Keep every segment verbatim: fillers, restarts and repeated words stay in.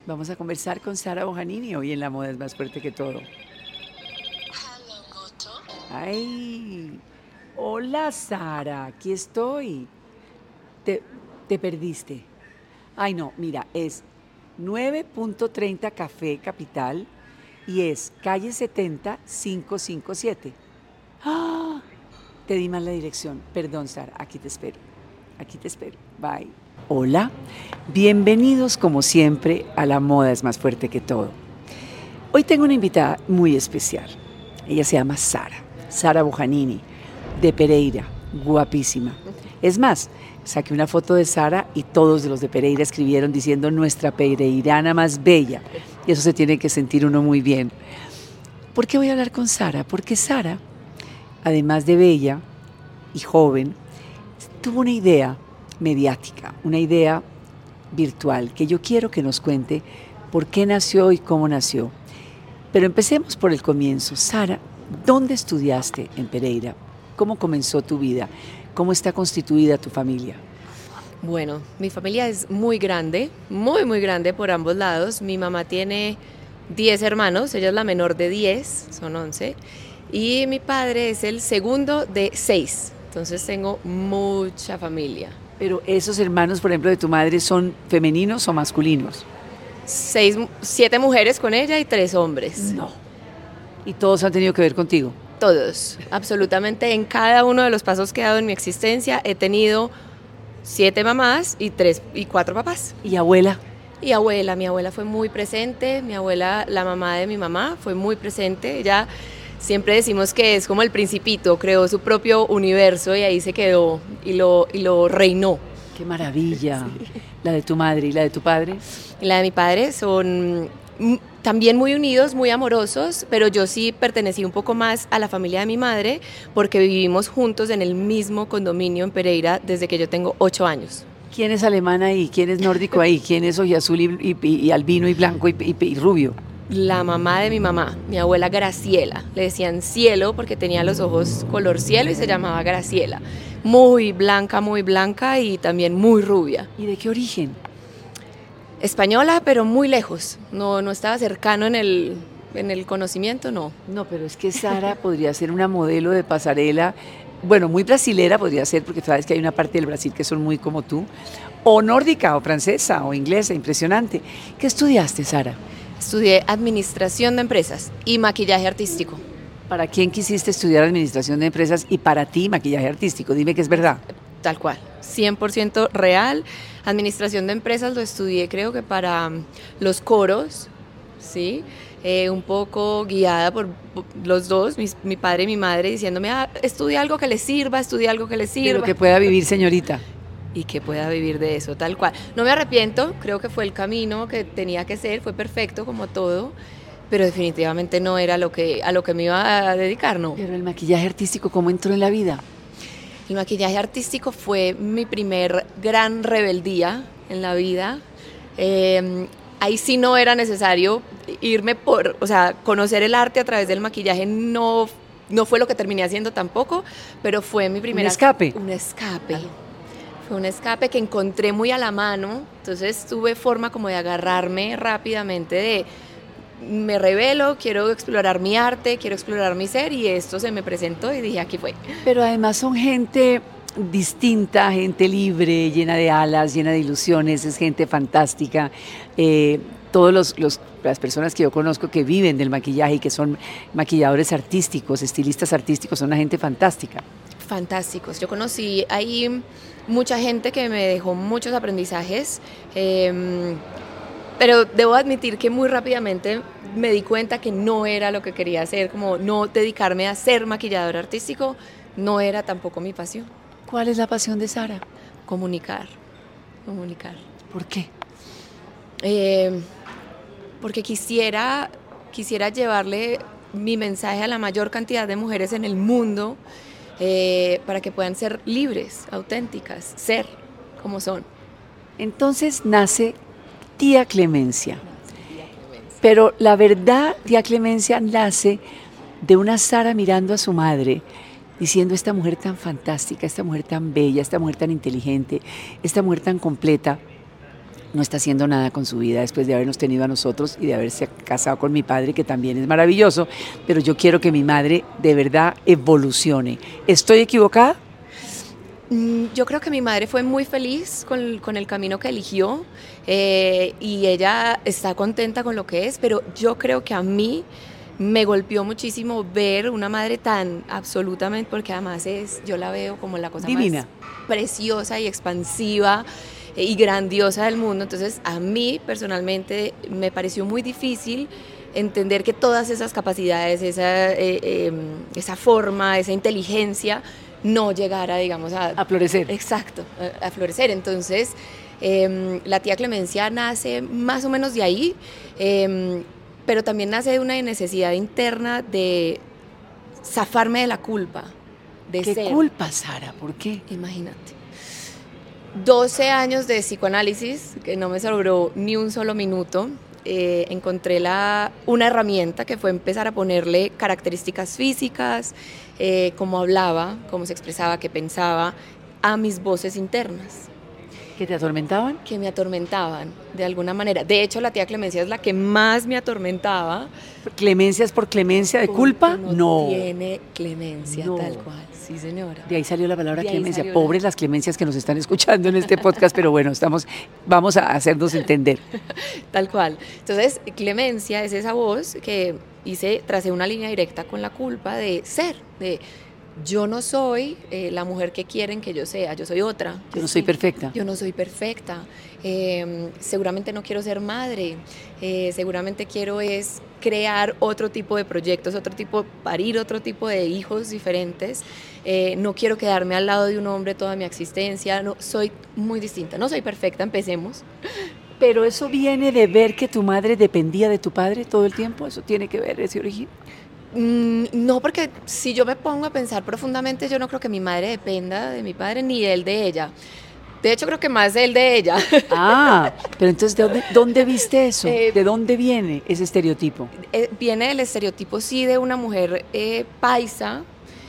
Vamos a conversar con Sara Bojanini hoy en La Moda es más fuerte que todo. Hello, Moto. Ay, hola Sara, aquí estoy. Te, te perdiste. Ay no, mira, es nueve punto treinta Café Capital y es calle setenta, quinientos cincuenta y siete. ¡Ah! Te di mal la dirección. Perdón, Sara, aquí te espero. Aquí te espero. Bye. Hola, bienvenidos como siempre a La Moda es más fuerte que todo. Hoy tengo una invitada muy especial. Ella se llama Sara, Sara Bojanini, de Pereira, guapísima. Es más, saqué una foto de Sara y todos los de Pereira escribieron diciendo nuestra pereirana más bella. Y eso se tiene que sentir uno muy bien. ¿Por qué voy a hablar con Sara? Porque Sara, además de bella y joven, tuvo una idea mediática, una idea virtual, que yo quiero que nos cuente por qué nació y cómo nació. Pero empecemos por el comienzo. Sara, ¿dónde estudiaste en Pereira? ¿Cómo comenzó tu vida? ¿Cómo está constituida tu familia? Bueno, mi familia es muy grande, muy, muy grande por ambos lados. Mi mamá tiene diez hermanos, ella es la menor de diez, son once. Y mi padre es el segundo de seis. Entonces tengo mucha familia. Pero esos hermanos, por ejemplo, de tu madre, ¿son femeninos o masculinos? Seis, siete mujeres con ella y tres hombres. No. ¿Y todos han tenido que ver contigo? Todos, absolutamente en cada uno de los pasos que he dado en mi existencia he tenido siete mamás y tres y cuatro papás. ¿Y abuela? Y abuela, mi abuela fue muy presente, mi abuela, la mamá de mi mamá, fue muy presente. Ella siempre decimos que es como el Principito, creó su propio universo y ahí se quedó y lo, y lo reinó. ¡Qué maravilla! Sí. La de tu madre y la de tu padre. Y la de mi padre son también muy unidos, muy amorosos, pero yo sí pertenecí un poco más a la familia de mi madre porque vivimos juntos en el mismo condominio en Pereira desde que yo tengo ocho años. ¿Quién es alemán ahí? ¿Quién es nórdico ahí? ¿Quién es ojiazul y, y, y albino y blanco y, y, y rubio? La mamá de mi mamá, mi abuela Graciela, le decían cielo porque tenía los ojos color cielo y se llamaba Graciela. Muy blanca, muy blanca y también muy rubia. ¿Y de qué origen? Española, pero muy lejos, no, no estaba cercano en el, en el conocimiento, no. No, pero es que Sara podría ser una modelo de pasarela, bueno, muy brasilera podría ser, porque sabes que hay una parte del Brasil que son muy como tú, o nórdica, o francesa, o inglesa, impresionante. ¿Qué estudiaste, Sara? Estudié administración de empresas y maquillaje artístico. ¿Para quién quisiste estudiar administración de empresas y para ti maquillaje artístico? Dime que es verdad. Tal cual, cien por ciento real. Administración de empresas lo estudié creo que para los coros, ¿sí? Eh, un poco guiada por los dos, mi, mi padre y mi madre, diciéndome, ah, estudia algo que le sirva, estudia algo que le sirva. De lo que pueda vivir, señorita. Y que pueda vivir de eso, tal cual. No me arrepiento, creo que fue el camino que tenía que ser, fue perfecto como todo, pero definitivamente no era lo que, a lo que me iba a dedicar, ¿no? Pero el maquillaje artístico, ¿cómo entró en la vida? El maquillaje artístico fue mi primer gran rebeldía en la vida. Eh, ahí sí no era necesario irme por, o sea, conocer el arte a través del maquillaje no, no fue lo que terminé haciendo tampoco, pero fue mi primera... ¿Un escape? Un escape. Ah. Fue un escape que encontré muy a la mano, entonces tuve forma como de agarrarme rápidamente de... me revelo, quiero explorar mi arte, quiero explorar mi ser y esto se me presentó y dije, aquí fue. Pero además son gente distinta, gente libre, llena de alas, llena de ilusiones, es gente fantástica. Eh, todos los, los, las personas que yo conozco que viven del maquillaje y que son maquilladores artísticos, estilistas artísticos, son una gente fantástica. Fantásticos. Yo conocí ahí mucha gente que me dejó muchos aprendizajes. Eh, Pero debo admitir que muy rápidamente me di cuenta que no era lo que quería hacer, como no dedicarme a ser maquillador artístico, no era tampoco mi pasión. ¿Cuál es la pasión de Sara? Comunicar, comunicar. ¿Por qué? Eh, porque quisiera, quisiera llevarle mi mensaje a la mayor cantidad de mujeres en el mundo eh, para que puedan ser libres, auténticas, ser como son. Entonces nace Tía Clemencia. Pero la verdad, Tía Clemencia nace de una Sara mirando a su madre, diciendo, esta mujer tan fantástica, esta mujer tan bella, esta mujer tan inteligente, esta mujer tan completa, no está haciendo nada con su vida después de habernos tenido a nosotros y de haberse casado con mi padre, que también es maravilloso, pero yo quiero que mi madre de verdad evolucione. ¿Estoy equivocada? Yo creo que mi madre fue muy feliz con, con el camino que eligió eh, y ella está contenta con lo que es, pero yo creo que a mí me golpeó muchísimo ver una madre tan absolutamente, porque además es, yo la veo como la cosa divina, más preciosa y expansiva eh, y grandiosa del mundo. Entonces a mí personalmente me pareció muy difícil entender que todas esas capacidades, esa, eh, eh, esa forma, esa inteligencia no llegara, digamos, a, a florecer. Exacto, a, a florecer. Entonces, eh, la tía Clemencia nace más o menos de ahí, eh, pero también nace de una necesidad interna de zafarme de la culpa, de ¿Qué ser. culpa, Sara? ¿Por qué? Imagínate. doce años de psicoanálisis, que no me sobró ni un solo minuto. Eh, encontré la, una herramienta que fue empezar a ponerle características físicas, eh, cómo hablaba, cómo se expresaba, qué pensaba, a mis voces internas. ¿Que te atormentaban? Que me atormentaban, de alguna manera. De hecho, la tía Clemencia es la que más me atormentaba. ¿Clemencia es por clemencia de culpa? No, no. Tiene clemencia, no. Tal cual. Sí, señora. De ahí salió la palabra De clemencia. Pobres la... las clemencias que nos están escuchando en este podcast, pero bueno, estamos, vamos a hacernos entender. Tal cual. Entonces, clemencia es esa voz que hice, tracé una línea directa con la culpa de ser, de yo no soy eh, la mujer que quieren que yo sea, yo soy otra. Yo no soy perfecta. Yo no soy perfecta. Eh, seguramente no quiero ser madre, eh, seguramente quiero es crear otro tipo de proyectos, otro tipo, parir otro tipo de hijos diferentes. Eh, no quiero quedarme al lado de un hombre toda mi existencia, no, soy muy distinta, no soy perfecta, empecemos. Pero eso viene de ver que tu madre dependía de tu padre todo el tiempo, eso tiene que ver ese origen. Mm, no, porque si yo me pongo a pensar profundamente, yo no creo que mi madre dependa de mi padre ni él de ella. De hecho, creo que más de él de ella. Ah, pero entonces, ¿de dónde, dónde viste eso? Eh, ¿De dónde viene ese estereotipo? Eh, viene del estereotipo, sí, de una mujer eh, paisa,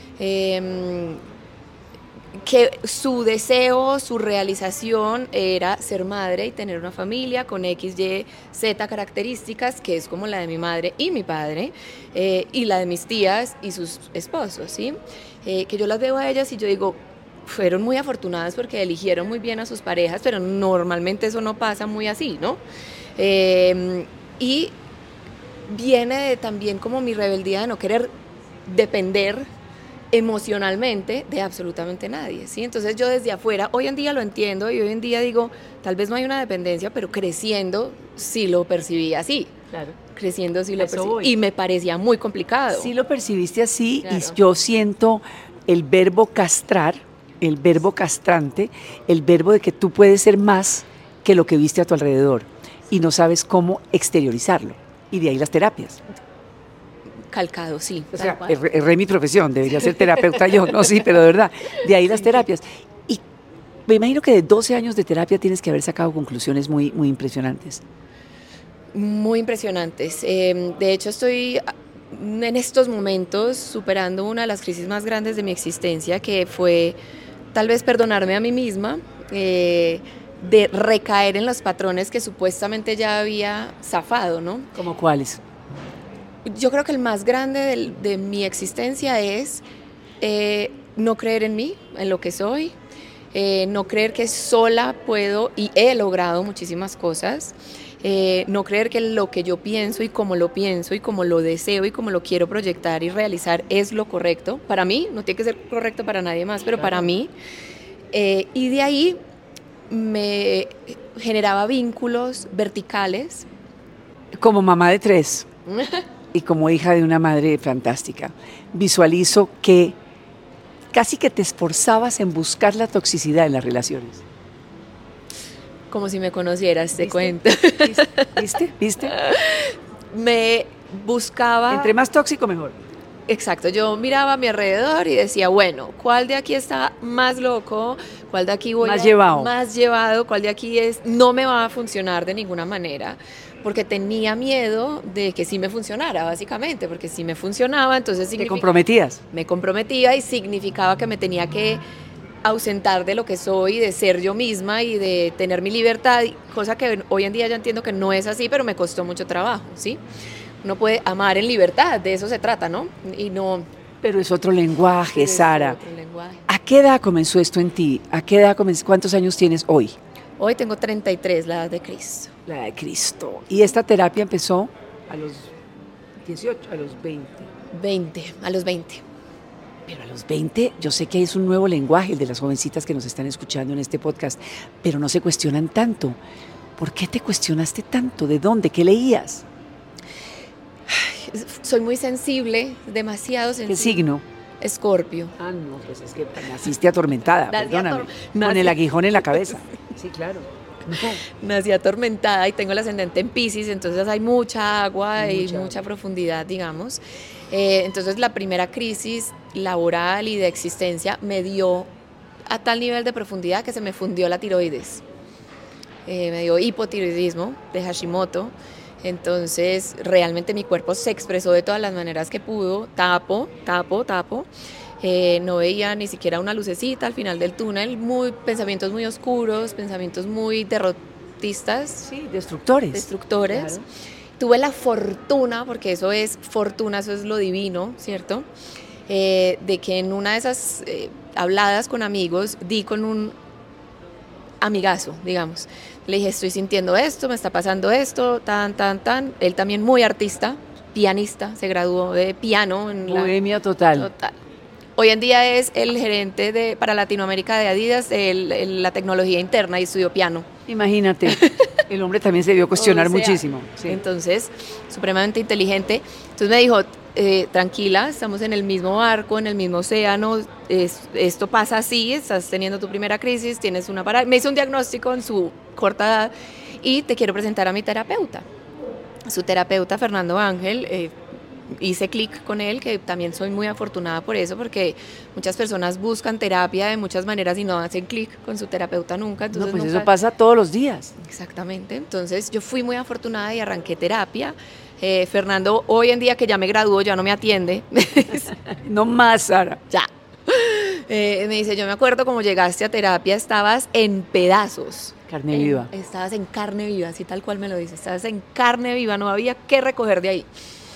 eh, que su deseo, su realización era ser madre y tener una familia con X, Y, Z características, que es como la de mi madre y mi padre, eh, y la de mis tías y sus esposos, ¿sí? Eh, que yo las veo a ellas y yo digo, fueron muy afortunadas porque eligieron muy bien a sus parejas, pero normalmente eso no pasa muy así, ¿no? Eh, y viene de también como mi rebeldía de no querer depender emocionalmente de absolutamente nadie, ¿sí? Entonces yo desde afuera, hoy en día lo entiendo y hoy en día digo, tal vez no hay una dependencia, pero creciendo sí lo percibí así. Claro. Creciendo sí lo percibí. Y me parecía muy complicado. Sí lo percibiste así, claro. Y yo siento el verbo castrar, el verbo castrante, el verbo de que tú puedes ser más que lo que viste a tu alrededor y no sabes cómo exteriorizarlo. Y de ahí las terapias. Calcado, sí. O sea, erré mi profesión, debería ser terapeuta yo, no, sí, pero de verdad, de ahí las sí. terapias. Y me imagino que de doce años de terapia tienes que haber sacado conclusiones muy, muy impresionantes. Muy impresionantes. Eh, de hecho, estoy en estos momentos superando una de las crisis más grandes de mi existencia, que fue tal vez perdonarme a mí misma, eh, de recaer en los patrones que supuestamente ya había zafado, ¿no? ¿Cómo cuáles? Yo creo que el más grande de, de mi existencia es eh, no creer en mí, en lo que soy, eh, no creer que sola puedo y he logrado muchísimas cosas, eh, no creer que lo que yo pienso y como lo pienso y como lo deseo y como lo quiero proyectar y realizar es lo correcto para mí, no tiene que ser correcto para nadie más, pero claro. Para mí, eh, y de ahí me generaba vínculos verticales. Como mamá de tres y como hija de una madre fantástica, visualizo que casi que te esforzabas en buscar la toxicidad en las relaciones. Como si me conocieras, te ¿Viste? cuento. ¿Viste? ¿Viste? ¿Viste? Me buscaba... Entre más tóxico, mejor. Exacto, yo miraba a mi alrededor y decía, bueno, ¿cuál de aquí está más loco? ¿Cuál de aquí voy más a, llevado? Más llevado, ¿cuál de aquí es no me va a funcionar de ninguna manera? Porque tenía miedo de que sí me funcionara, básicamente, porque si me funcionaba, entonces significaba... ¿Te comprometías? Me comprometía y significaba que me tenía que ausentar de lo que soy, de ser yo misma y de tener mi libertad, cosa que hoy en día ya entiendo que no es así, pero me costó mucho trabajo, ¿sí? Uno puede amar en libertad, de eso se trata, ¿no? Y no... Pero es otro lenguaje, es Sara. otro lenguaje. ¿A qué edad comenzó esto en ti? ¿A qué edad comenzó? ¿Cuántos años tienes hoy? Hoy tengo treinta y tres, la edad de Cristo. La edad de Cristo. ¿Y esta terapia empezó a los dieciocho, a los veinte? veinte, a los veinte. Pero a los veinte, yo sé que es un nuevo lenguaje, el de las jovencitas que nos están escuchando en este podcast, pero no se cuestionan tanto. ¿Por qué te cuestionaste tanto? ¿De dónde? ¿Qué leías? Soy muy sensible, demasiado sensible. ¿Qué signo? Escorpio. Ah, no, pues es que naciste atormentada, Nací perdóname, ator- con nací- el aguijón en la cabeza. Sí, claro. No. Nací atormentada y tengo el ascendente en Piscis, entonces hay mucha agua y Mucha mucha agua. profundidad, digamos. Eh, entonces la primera crisis laboral y de existencia me dio a tal nivel de profundidad que se me fundió la tiroides. Eh, me dio hipotiroidismo de Hashimoto. Entonces realmente mi cuerpo se expresó de todas las maneras que pudo, tapo, tapo, tapo. Eh, no veía ni siquiera una lucecita al final del túnel, muy, pensamientos muy oscuros, pensamientos muy derrotistas, Sí, destructores. destructores. Claro. Tuve la fortuna, porque eso es fortuna, eso es lo divino, ¿cierto? Eh, de que en una de esas eh, habladas con amigos di con un amigazo, digamos. Le dije, estoy sintiendo esto, me está pasando esto, tan, tan, tan. Él también muy artista, pianista, se graduó de piano en la... Bohemia total. Total. Hoy en día es el gerente de, para Latinoamérica de Adidas, el, el, la tecnología interna, y estudió piano. Imagínate, el hombre también se debió cuestionar O sea, muchísimo. Sí. Entonces, supremamente inteligente. Entonces me dijo, eh, tranquila, estamos en el mismo barco, en el mismo océano, es, esto pasa así, estás teniendo tu primera crisis, tienes una parada. Me hizo un diagnóstico en su corta edad y te quiero presentar a mi terapeuta. Su terapeuta, Fernando Ángel, eh, hice clic con él, que también soy muy afortunada por eso, porque muchas personas buscan terapia de muchas maneras y no hacen clic con su terapeuta nunca. Entonces No, pues nunca... eso pasa todos los días. Exactamente, entonces yo fui muy afortunada y arranqué terapia. Eh, Fernando, hoy en día que ya me graduó, ya no me atiende. No más, Sara. Ya. Eh, me dice, yo me acuerdo como llegaste a terapia, estabas en pedazos. Carne En- viva. Estabas en carne viva, así tal cual me lo dice. Estabas en carne viva, no había que recoger de ahí.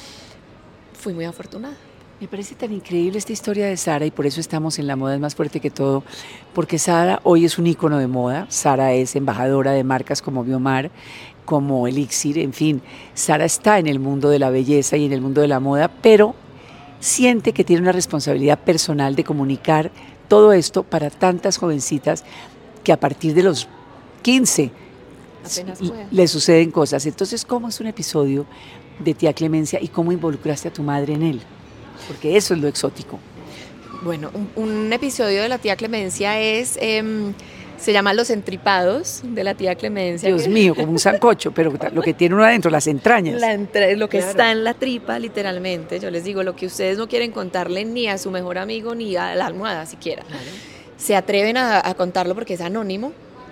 Fui muy afortunada. Me parece tan increíble esta historia de Sara y por eso estamos en La Moda es más fuerte que todo, porque Sara hoy es un ícono de moda. Sara es embajadora de marcas como Biomar, como Elixir, en fin. Sara está en el mundo de la belleza y en el mundo de la moda, pero siente que tiene una responsabilidad personal de comunicar todo esto para tantas jovencitas que a partir de los quince Apenas l- puede. le suceden cosas. Entonces, ¿cómo es un episodio de Tía Clemencia y cómo involucraste a tu madre en él? Porque eso es lo exótico. Bueno, un, un episodio de la tía Clemencia es, em, se llama Los Entripados de la tía Clemencia. Dios que- mío, como un sancocho, pero lo que tiene uno adentro, las entrañas. La entre- lo que Claro. está en la tripa, literalmente. Yo les digo, lo que ustedes no quieren contarle ni a su mejor amigo ni a la almohada siquiera. Claro. Se atreven a, a contarlo porque es anónimo.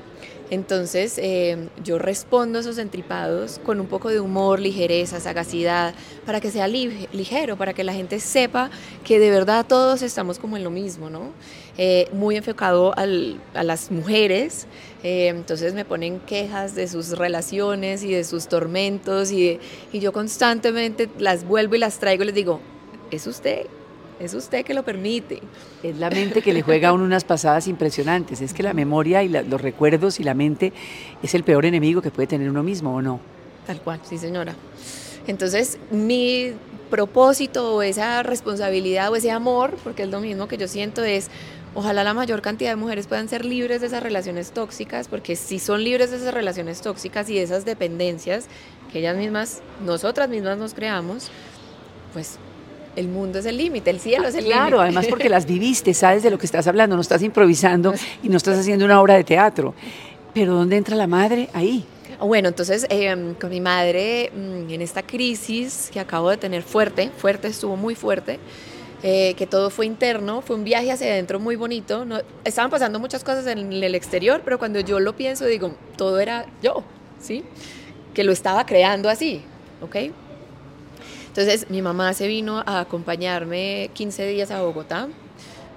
Entonces eh, yo respondo a esos entripados con un poco de humor, ligereza, sagacidad, para que sea li- ligero, para que la gente sepa que de verdad todos estamos como en lo mismo, ¿no? Eh, muy enfocado al- a las mujeres, eh, entonces me ponen quejas de sus relaciones y de sus tormentos y, de- y yo constantemente las vuelvo y las traigo y les digo, es usted. Es usted que lo permite. Es la mente que le juega a uno unas pasadas impresionantes. Es que la memoria y la- los recuerdos y la mente es el peor enemigo que puede tener uno mismo, ¿o no? Tal cual, sí señora. Entonces, mi propósito o esa responsabilidad o ese amor, porque es lo mismo que yo siento, es ojalá la mayor cantidad de mujeres puedan ser libres de esas relaciones tóxicas, porque si son libres de esas relaciones tóxicas y de esas dependencias que ellas mismas, nosotras mismas nos creamos, pues el mundo es el límite, el cielo es el límite. Claro, además porque las viviste, sabes de lo que estás hablando, no estás improvisando y no estás haciendo una obra de teatro. Pero ¿dónde entra la madre? Ahí. Bueno, entonces eh, con mi madre mm, en esta crisis que acabo de tener fuerte, fuerte, estuvo muy fuerte, eh, que todo fue interno, fue un viaje hacia adentro muy bonito. No, estaban pasando muchas cosas en el exterior, pero cuando yo lo pienso digo, todo era yo, ¿sí? Que lo estaba creando así, ¿ok? Entonces mi mamá se vino a acompañarme quince días a Bogotá.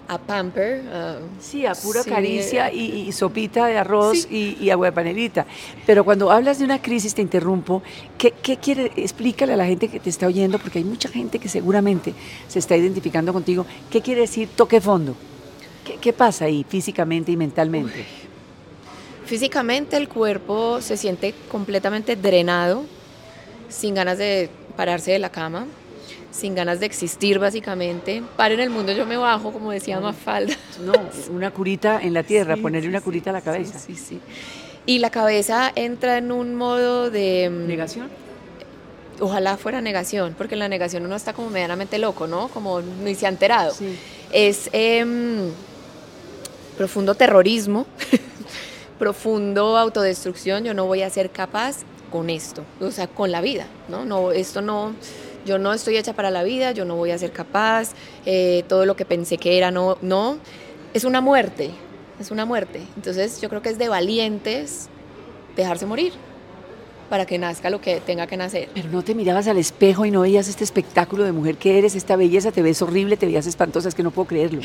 a pamper. a- Sí, a pura sí, caricia eh, y, y sopita de arroz Sí. y, y agua de panelita. Pero cuando hablas de una crisis, te interrumpo, ¿qué, qué quiere? Explícale a la gente que te está oyendo, porque hay mucha gente que seguramente se está identificando contigo. ¿Qué quiere decir toque fondo? ¿Qué, qué pasa ahí físicamente y mentalmente? Físicamente el cuerpo se siente completamente drenado, sin ganas de pararse de la cama, sin ganas de existir básicamente. Paren el mundo, yo me bajo, como decía Claro. Mafalda. No, una curita en la tierra, Sí, ponerle sí, una sí, curita a la sí, cabeza. sí, sí. Y la cabeza entra en un modo de, ¿Negación? mm, ojalá fuera negación, porque en la negación uno está como medianamente loco, ¿no? Como ni se ha enterado. Sí. Es em, profundo terrorismo, profundo autodestrucción. Yo no voy a ser capaz con esto, o sea, con la vida, ¿no? No, esto no, yo no estoy hecha para la vida, yo no voy a ser capaz, eh, todo lo que pensé que era, no, no, es una muerte, es una muerte. Entonces yo creo que es de valientes dejarse morir para que nazca lo que tenga que nacer. Pero no te mirabas al espejo y no veías este espectáculo de mujer que eres, esta belleza, te ves horrible, te veías espantosa, es que no puedo creerlo.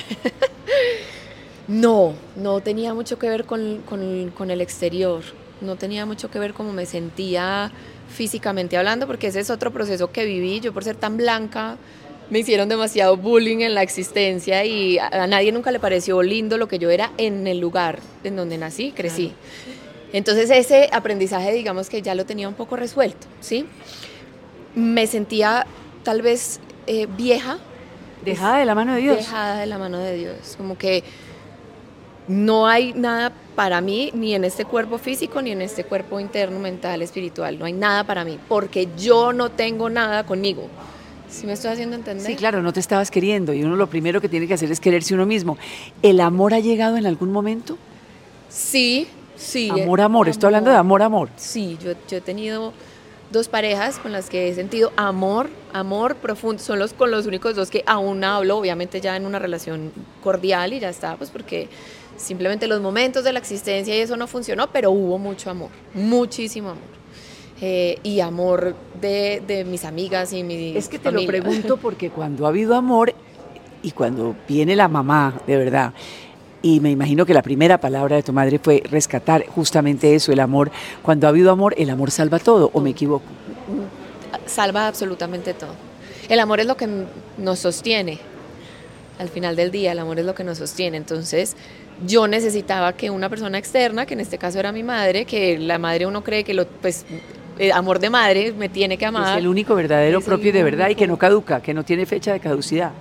No, no tenía mucho que ver con, con, con el exterior, no tenía mucho que ver cómo me sentía físicamente hablando, porque ese es otro proceso que viví. Yo, por ser tan blanca, me hicieron demasiado bullying en la existencia y a, a nadie nunca le pareció lindo lo que yo era en el lugar en donde nací, crecí. Claro. Entonces ese aprendizaje, digamos que ya lo tenía un poco resuelto, ¿sí? Me sentía tal vez eh, vieja, Dejada de la mano de Dios. dejada de la mano de Dios, como que no hay nada para mí, ni en este cuerpo físico, ni en este cuerpo interno, mental, espiritual. No hay nada para mí, porque yo no tengo nada conmigo. ¿Sí me estoy haciendo entender? Sí, claro, no te estabas queriendo y uno lo primero que tiene que hacer es quererse uno mismo. ¿El amor ha llegado en algún momento? Sí, sí. Amor, amor, estoy hablando de amor, amor. Sí, yo, yo he tenido dos parejas con las que he sentido amor, amor profundo. Son los con los únicos dos que aún hablo, obviamente ya en una relación cordial y ya está, pues porque simplemente los momentos de la existencia y eso no funcionó, pero hubo mucho amor, muchísimo amor. Eh, y amor de, de mis amigas y mi Es que te familia. lo pregunto porque cuando ha habido amor y cuando viene la mamá, de verdad, y me imagino que la primera palabra de tu madre fue rescatar justamente eso, el amor. Cuando ha habido amor, el amor salva todo, ¿o me equivoco? Salva absolutamente todo. El amor es lo que nos sostiene. Al final del día, el amor es lo que nos sostiene. Entonces, yo necesitaba que una persona externa, que en este caso era mi madre, que la madre uno cree que lo, pues, el amor de madre me tiene que amar. Es el único verdadero Es el propio y de verdad y que único. no caduca, que no tiene fecha de caducidad.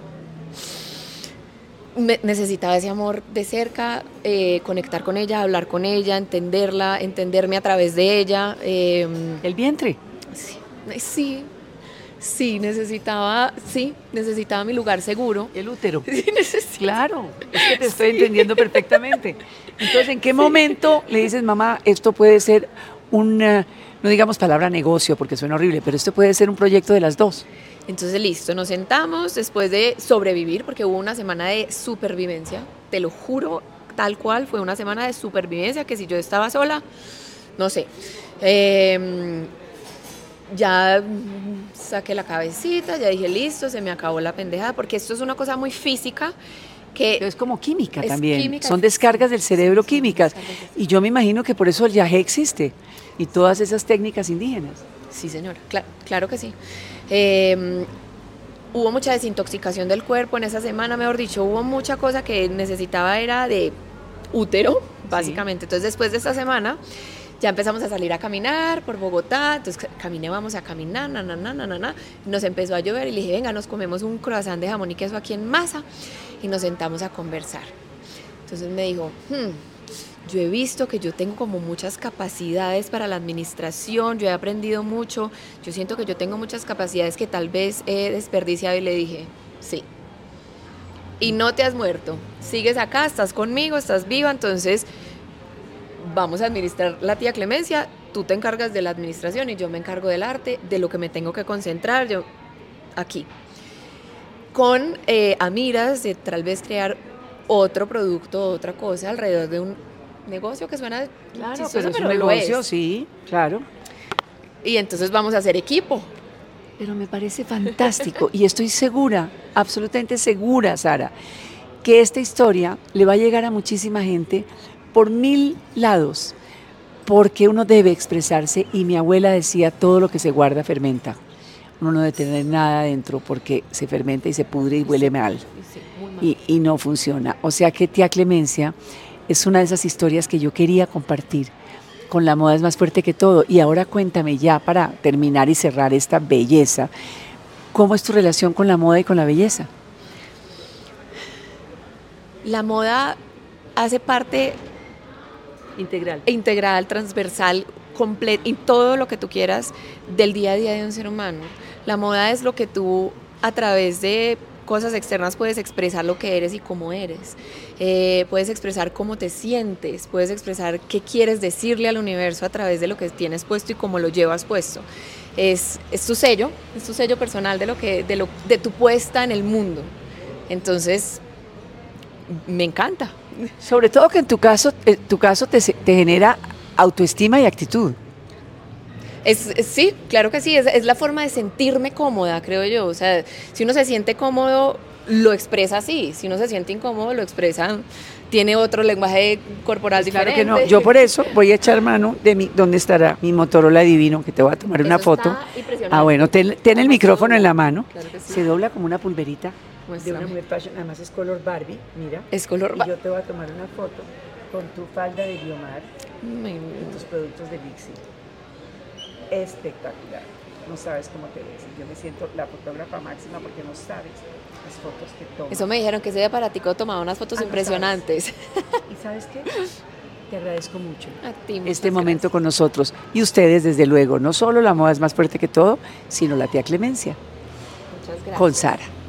Me- necesitaba ese amor de cerca, eh, conectar con ella, hablar con ella, entenderla, entenderme a través de ella. eh, El vientre. sí, sí, sí, necesitaba, sí, necesitaba mi lugar seguro. El útero. Sí, necesito. Claro, es que te estoy entendiendo perfectamente. Entonces, ¿en qué momento le dices, mamá, esto puede ser un, eh, no digamos palabra negocio porque suena horrible, pero esto puede ser un proyecto de las dos? Entonces, listo, nos sentamos después de sobrevivir, porque hubo una semana de supervivencia, te lo juro, tal cual, fue una semana de supervivencia, que si yo estaba sola, no sé. Eh, ya mm, saqué la cabecita, ya dije, listo, se me acabó la pendejada, porque esto es una cosa muy física que... Pero es como química Es también, química, son sí, descargas del cerebro sí, son químicas. descargas del Y yo me imagino que por eso el yagé existe y todas esas técnicas indígenas. Sí, señora, Cla- claro que sí. Eh, hubo mucha desintoxicación del cuerpo en esa semana, mejor dicho, hubo mucha cosa que necesitaba, era de útero, básicamente. Entonces, después de esta semana, ya empezamos a salir a caminar por Bogotá, entonces ca- caminé, vamos a caminar, na, na, na, na, na, na. Nos empezó a llover y le dije, venga, nos comemos un croissant de jamón y queso aquí en Masa, y nos sentamos a conversar. Entonces me dijo, hmm, yo he visto que yo tengo como muchas capacidades para la administración, yo he aprendido mucho, yo siento que yo tengo muchas capacidades que tal vez he desperdiciado, y le dije, sí. Y no te has muerto, sigues acá, estás conmigo, estás viva, entonces vamos a administrar la tía Clemencia, tú te encargas de la administración y yo me encargo del arte, de lo que me tengo que concentrar, yo aquí. Con eh, amiras de tal vez crear otro producto, otra cosa alrededor de un negocio que suena Claro, chistoso, pero es un lo negocio, es. sí, claro. Y entonces vamos a hacer equipo. Pero me parece fantástico y estoy segura, absolutamente segura, Sara, que esta historia le va a llegar a muchísima gente por mil lados, porque uno debe expresarse, y mi abuela decía, todo lo que se guarda fermenta. Uno no debe tener nada adentro porque se fermenta y se pudre y huele mal, y, y no funciona. O sea que tía Clemencia es una de esas historias que yo quería compartir con La Moda es Más Fuerte que Todo. Y ahora cuéntame, ya para terminar y cerrar esta belleza, ¿cómo es tu relación con la moda y con la belleza? La moda hace parte Integral. integral, transversal, completo, y todo lo que tú quieras del día a día de un ser humano. La moda es lo que tú, a través de cosas externas, puedes expresar lo que eres y cómo eres. Eh, puedes expresar cómo te sientes, puedes expresar qué quieres decirle al universo a través de lo que tienes puesto y cómo lo llevas puesto. Es, es tu sello, es tu sello personal de, lo que, de, lo, de tu puesta en el mundo. Entonces, me encanta. Sobre todo que en tu caso, en tu caso te, te genera autoestima y actitud. Es, es, sí, claro que sí, es, es la forma de sentirme cómoda, creo yo. O sea, si uno se siente cómodo, lo expresa así. Si uno se siente incómodo, lo expresa, tiene otro lenguaje corporal pues diferente. Claro que no, yo por eso voy a echar mano de mi, ¿dónde estará mi Motorola divino? Que te voy a tomar eso una foto. Ah, bueno, ten, ten el micrófono en la mano. Claro que sí. Se dobla como una pulverita. Muéstrame. De una mujer fashion, además es color Barbie, mira. Es color Barbie. Y yo te voy a tomar una foto con tu falda de Guiomar y tus productos de Lixi. Espectacular, no sabes cómo te ves. Yo me siento la fotógrafa máxima porque no sabes las fotos que tomo. Eso me dijeron que ese aparatico tomaba unas fotos ah, impresionantes. No ¿Y sabes qué? Te agradezco mucho a ti, este momento gracias. Con nosotros. Y ustedes, desde luego, no solo La Moda es Más Fuerte que Todo, sino la tía Clemencia. Muchas gracias. Con Sara.